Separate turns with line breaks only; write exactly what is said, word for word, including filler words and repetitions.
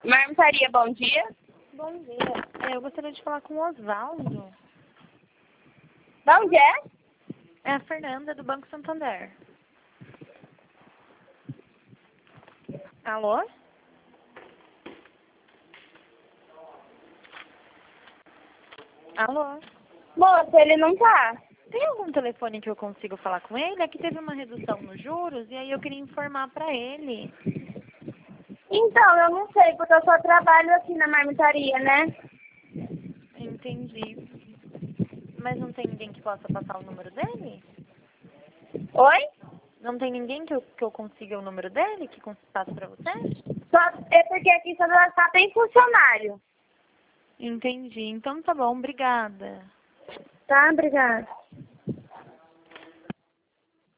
Marmitaria, bom dia.
Bom dia. É, eu gostaria de falar com o Osvaldo.
De onde é?
É a Fernanda, do Banco Santander. Alô? Alô?
Moça, ele não tá.
Tem algum telefone que eu consigo falar com ele? Aqui teve uma redução nos juros e aí eu queria informar pra ele.
Então, eu não sei, porque eu só trabalho aqui na marmitaria, né?
Entendi. Mas não tem ninguém que possa passar o número dele?
Oi?
Não tem ninguém que eu, que eu consiga o número dele, que cons- passe pra você?
Só, é porque aqui só só tem funcionário.
Entendi. Então tá bom, obrigada.
Tá, obrigada.